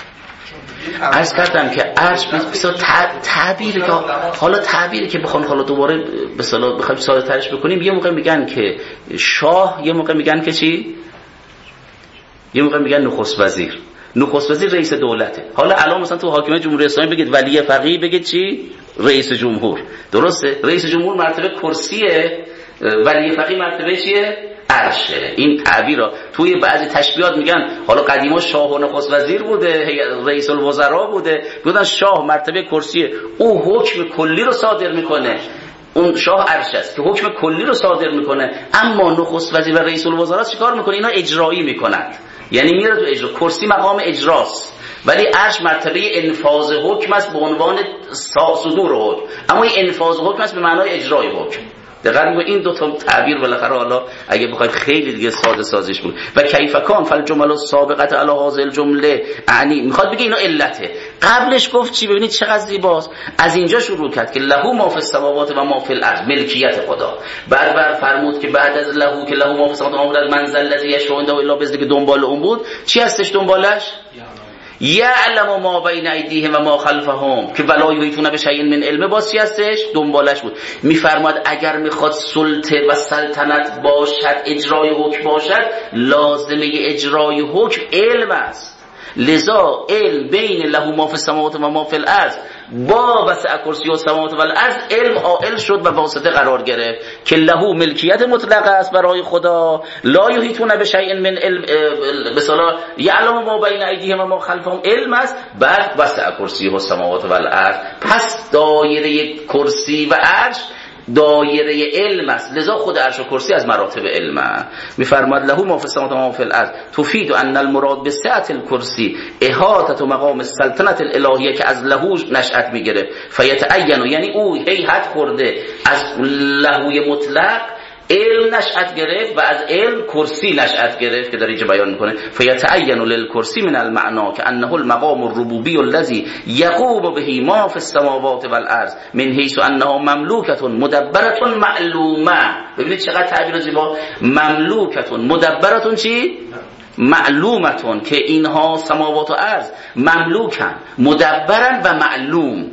C: عرض کردم که عرش بسیار تعبیری که حالا تعبیری که بخوان حالا دوباره به اصطلاح بخوایم ساده ترش بکنیم، یه موقع میگن که شاه، یه موقع میگن که چی؟ یه موقع میگن نخست وزیر. نخست وزیر رئیس دولته. حالا الان مثلا تو حاکمیت جمهوری اسلامی بگید ولی فقیه، بگید چی؟ رئیس جمهور. درسته؟ رئیس جمهور مرتبه کرسیه، ولی فقیه مرتبه چیه؟ عرشه. این تعبیر را توی بعضی تشبیهات میگن، حالا قدیما شاه و نخست وزیر بوده، رئیس الوزراء بوده، گفتن شاه مرتبه کرسیه، او حکم کلی رو صادر میکنه. اون شاه عرش است که حکم کلی رو صادر میکنه، اما نخست وزیر و رئیس الوزراء چیکار میکنه؟ اینا اجرایی میکنند، یعنی میره تو اجرا. کرسی مقام اجراست، ولی عرش مرتبه انفاذ حکم است به عنوان صدور حکم، اما این انفاذ حکم است به معنای اجرای حکم. دقیقاً این دو تا تعبیر بالاخره حالا اگه بخواید خیلی دیگه ساده سازیش بود. و کیف کان فالجمل السابقه علی هذه الجمله، یعنی میخواد بگه اینا علته. قبلش گفت چی؟ ببینید چقدر زیباست. از اینجا شروع کرد که له ما فی السماوات و ما فی الارض، ملکیت خدا. بعد بر فرمود که بعد از له که له ما فی السماوات و ما فی الارض منزل الذی یشفع عنده الا باذنه که دنبال اون بود. چی هستش دنبالش؟ یعلم ما بین ایدیهم و ما خلفهم که ولا یحیطون بشیء من علم. باز چی هستش؟ دنبالش بود. میفرماد اگر میخواد سلطه و سلطنت باشد، اجرای حکم باشد، لازمه اجرای حکم علم است. لذا علم بین له ما فی السماوات و ما فی الارض با وسع کرسی السماوات و الارض، علم حائل شد و واسطه قرار گرفت که له ملکیت مطلقه است برای خدا. لا یحیطون بشیء من علم، به اصطلاح یعلم ما بین ایدیهم و ما خلفهم علم است. بعد وسع کرسی السماوات و الارض، پس دایره کرسی و عرش دایره علم است. لذا خود عرش و کرسی از مراتب علم. میفرماد له ما فی السماوات و ما فی الارض تفید ان المراد بسعة الکرسی احاطه مقام السلطنة الالهیه که از لهو نشأت میگیره. فیتعین، یعنی او هیئت خورده از لهوی مطلق، علم نشأت گرفت و از علم کرسی نشأت گرفت که در اینجا بیان میکنه. فیتعین للکرسی من المعنا که انه المقام الربوبی الذی یقوم به ما فی السماوات و الارض من حیث انها مملوکه مدبره معلومه. ببینید چقدر تعبیر زیبا. مملوکه مدبره چی؟ معلومتون، که اینها سماوات و ارض مملوکن، مدبرن و معلوم.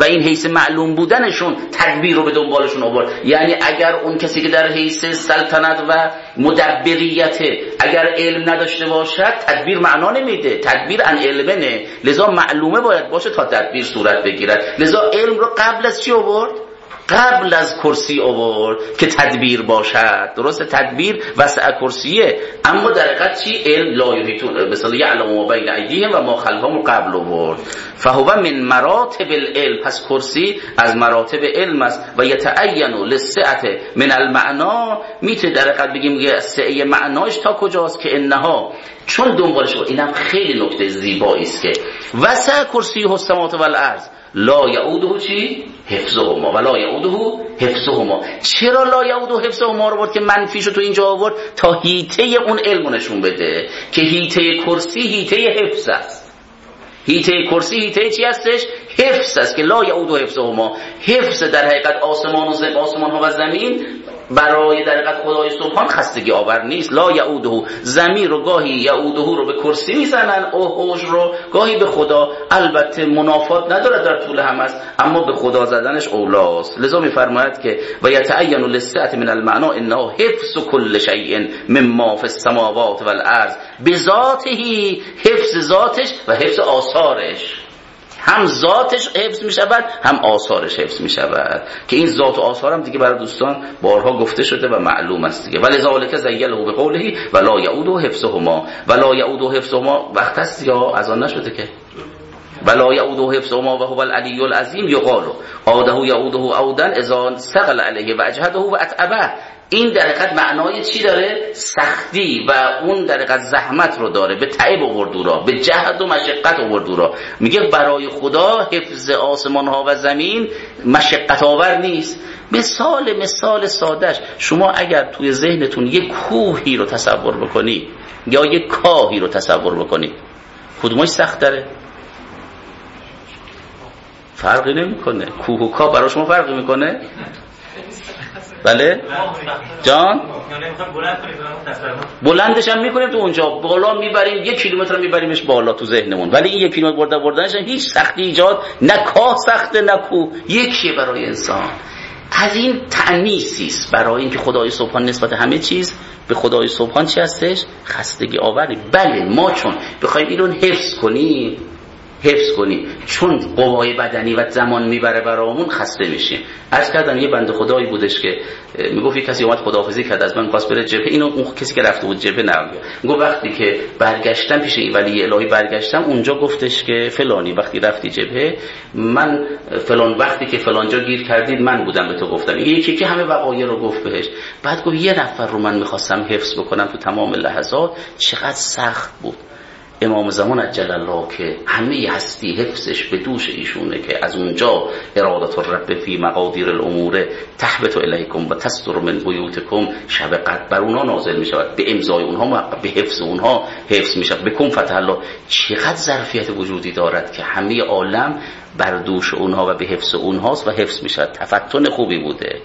C: و این حیث معلوم بودنشون تدبیر رو به دنبالشون آورد. یعنی اگر اون کسی که در حیث سلطنت و مدبریت اگر علم نداشته باشد تدبیر معنا نمیده، تدبیر ان علمه، لذا معلومه باید باشه تا تدبیر صورت بگیرد. لذا علم رو قبل از چی آورد؟ قبل از کرسی آورد که تدبیر باشد. درسته تدبیر وسع کرسیه، اما در حقیقت چی؟ علم لا یحیطون مثلا یعلم ما بین ایدیهم و ما خلفهم قبل آورد. فهو من مراتب العلم، پس کرسی از مراتب علم است. و یتعین للسعة من المعنا، میتونه در حقیقت بگیم سعه معناش تا کجاست که انها، چون دنبالش بود. اینم خیلی نکته زیبایی است که وسع کرسی السماوات والارض لا یعوده چی؟ حفظهما و لا یعوده حفظهما. چرا لا یعوده حفظهما رو برد که منفیشو تو اینجا آورد؟ تا هیته اون علم نشون بده که هیته کرسی هیته حفظ است. هیته کرسی هیته چی هستش؟ حفظ است که لا یعوده حفظهما. حفظ در حقیقت آسمان و زمین، آسمان ها و زمین برای در حقیقت خدای سبحان خستگی آور نیست. لا یعوده، زمین رو گاهی یعوده رو به کرسی میزنن، اوهوش رو گاهی به خدا. البته منافات نداره در طول هم است، اما به خدا زدنش اولاست. لذا میفرماید که و یتعین للسعة من المعنا انه حفظ کل شیء مما فی السماوات والارض، بذاته، حفظ ذاتش و حفظ آثارش. هم ذاتش حفظ می شود هم آثارش حفظ می شود که این ذات و آثار هم دیگه برای دوستان بارها گفته شده و معلوم است دیگه. ولذالک زیله بقوله ولا یعوده حفظهما. ولا یعوده حفظهما وقت است دیگه، از آن نشده که ولا یعوده حفظهما و هو العلی العظیم. یقال عاده یعوده عودا اذا ثقل علیه و اجهده و اتعبه. این در حقیقت معنای چی داره؟ سختی و اون در حقیقت زحمت رو داره، به تعب آورد او را، به جهد و مشقت آورد او را. میگه برای خدا حفظ آسمان ها و زمین مشقت آور نیست. مثال مثال سادهش، شما اگر توی ذهنتون یک کوهی رو تصور بکنی یا یک کاهی رو تصور بکنی، کدومش سخت داره؟ فرقی نمیکنه. کوه و کاه برای شما فرقی میکنه؟ بله جان بلندش هم میکنیم تو اونجا بالا میبریم، یک کیلومتر هم میبریمش بالا تو ذهنمون، ولی این یک کیلومتر برده بردنش هیچ سختی ایجاد، نه کاه سخته نه کوه، یکیه برای انسان. از این تأنیسی است برای اینکه خدای سبحان نسبت همه چیز به خدای سبحان چی هستش؟ خستگی آوری. بله ما چون بخوایم اینو حفظ کنیم حفظ کنیم چون قوای بدنی و زمان میبره برامون خسته میشیم. عرض کردم یه بنده خدایی بودش که میگفت یه کسی اومد خداحافظی کرد از من، خواست بره جبهه. اینو اون کسی که رفته بود جبهه نمیگه، میگه وقتی که برگشتم پیش این ولی الهی برگشتم، اونجا گفتش که فلانی وقتی رفتی جبهه من فلان وقتی که فلان جا گیر کردید من بودم به تو گفتم. یکی که همه وقایع رو گفت بهش. بعد گفت یه نفر رو من میخواستم حفظ بکنم تو تمام لحظات، چقدر سخت بود. امام زمان عجل الله که همه هستی حفظش به دوش ایشونه که از اونجا ارادت الرب فی مقادیر الامور تحبط الیکم و تستر من بیوتکم شب قدر بر اونها نازل می شود، به امضای اونها به حفظ اونها حفظ می شود. بکن فتح الله. چقدر ظرفیت وجودی دارد که همه عالم بر دوش اونها و به حفظ اونهاست و حفظ می شود. تفتن خوبی بوده.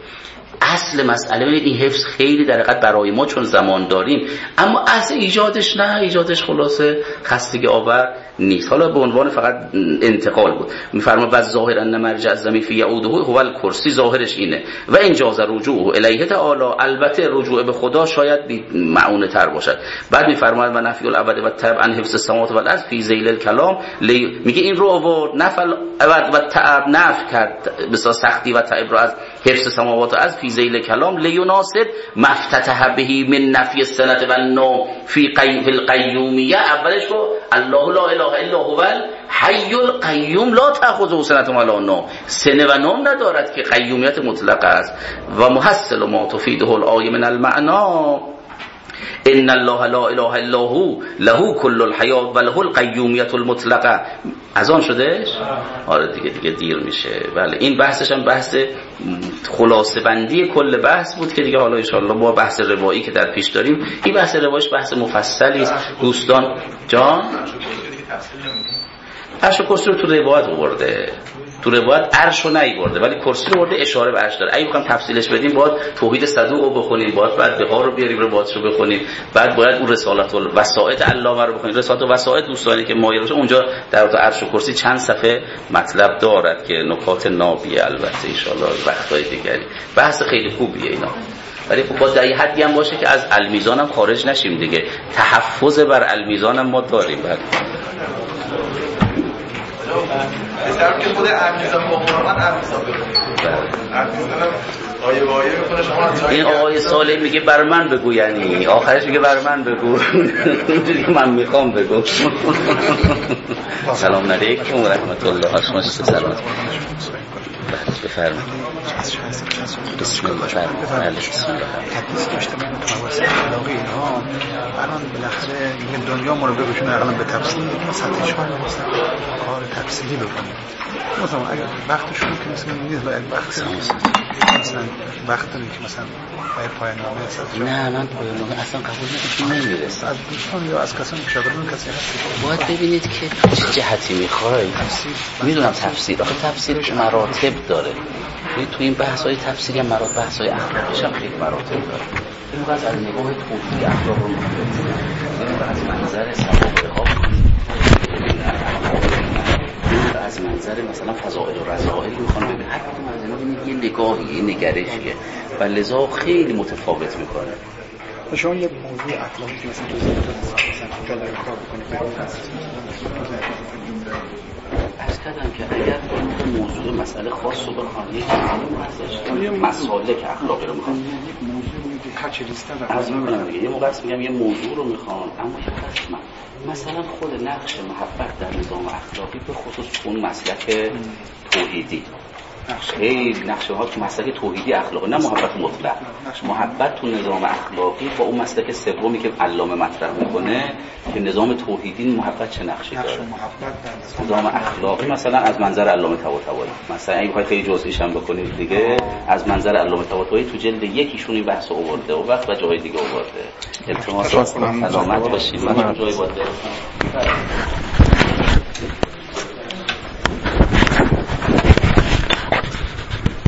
C: اصل مسئله ببینید این حفظ خیلی در حقیقت برای ما چون زمان داریم، اما اصل ایجادش نه، ایجادش خلاصه خستگی آور نیست. حالا به عنوان فقط انتقال بود. میفرما بعد ظاهر ان مرجع الزمین فی یعوده هو الکرسی، ظاهرش اینه و این جاز رجوع الیه تعالی، البته رجوع به خدا شاید معونه تر باشد. بعد میفرماید و نفی الابد و تعب عن حفظ السماوات والارض فی ذیل الکلام، میگه این رو آورد نفل ابد و تعب نفی کرد بسا سختی و تعب رو از حفظ السماوات از فی ذیل کلام لیناسب مفتتح بهی من نفی السنه و النوم فی القیومیه. اولش رو الله لا اله الا هو الحی القیوم لا تأخذه سنة ولا نوم، سنه و نوم ندارد که قیومیت مطلق است. و محصل ما تفیده الآیه من المعنا ان الله لا اله الا هو له كل الحیات و له القیومیت المطلقه. از آن شدهش؟ آره دیگه دیگه دیر میشه. بله این بحثش هم بحث خلاصه بندی کل بحث بود که دیگه حالا ان شاء الله با بحث روایی که در پیش داریم، این بحث روایش بحث مفصلی است دوستان. جان عرش کرسی رو تو روایت آورده. تو روایت عرش رو نیورده ولی کرسی رو برده، اشاره به عرش داره. اگه بخوام تفصیلش بدیم باید توحید صدوق رو بخونیم، باید بعد بهار رو بیاریم روایت رو بخونیم، بعد باید اون رسالت الوسائط علامه رو بخونیم. رسالت الوسائط دوستانی که مایل باشه اونجا در مورد عرش و کرسی چند صفحه مطلب دارد که نکات نابیه البته ان شاء الله وقتای دیگری. بحث خیلی خوبیه اینا، ولی خب با در حدی هم باشه که از المیزان هم خارج نشیم دیگه. تحفظ بر المیزان هم ما داریم. بعد
F: بسیار که خود المیزان با قرآن المیزان بخونید. المیزان آیه و آیه میخونه شما.
C: این آقای صالح میگه بر من بگو، یعنی آخرش میگه بر من بگو. اونجوری که من میخوام بگو. سلام علیکم و رحمت الله. آشنا شد. سلامت بفرمایید. بسم الله. بفرمایید. بسم الله.
H: تدریس داشته من متوسط علاقه اینها الان بالاخره این دنیا ما رو بگوشونه اقلا به تفصیل دیگه سطحش ما مثلا کار تفصیلی بکنیم. مثلا اگر وقتشون که مثلا نیست باید وقت مثلا وقت داریم که مثلا باید پایان‌نامه هست.
C: نه من پایان‌نامه اصلا قبول نمی‌کنم، نمی‌رسم.
H: از دوستان یا از کسانی که شاگردان کسی هست
C: باید ببینید که چه جهتی می‌خواید. میدونم تفسیر، آخه تفسیر مراتب داره. تو این بحث‌های تفسیری هم مراتب، بحث‌های اخلاقیش هم خیلی مراتب داره. این باید از نگاه توحید اخلاق رو می‌بینید. این از منظر سوابق‌ها، از منظر مثلا فضائل و رذائل میخوان ببینید. هر کدوم از اینا ببینید یه نگاهی، یه نگرشیه و لذا خیلی متفاوت میکنه.
H: شما یه موضوع اخلاقی که مثلا تو ذهنتون جلوی کار بکنید
C: عرض کردم که اگر موضوع مسئله خاص رو بخوان یک چیزی هستش، مسالک اخلاقی رو میخوان
H: هر چی لیسته
C: از میکنم دیگه. یه موقع است میگم یه موضوع رو میخوان، اما یه قسم مثلا خود نقش محبت در نظام اخلاقی به خصوص اون مسلک توحیدی خیلی نقشه ها تو مسلک توحیدی اخلاقی، نه محبت مطلق، محبت تو نظام اخلاقی با اون مسلک سومی که علامه مطرح میکنه که نظام توحیدی محبت چه نقشی داره. نظام اخلاقی مثلا از منظر علامه طباطبایی، مثلا اگه بخواید خیلی جزئیش هم بکنید دیگه، از منظر علامه طباطبایی تو جلد یکیشون این بحث آورده و وقت و جای دیگه آورده. التماس سلامت باشید. من جای باید برسم.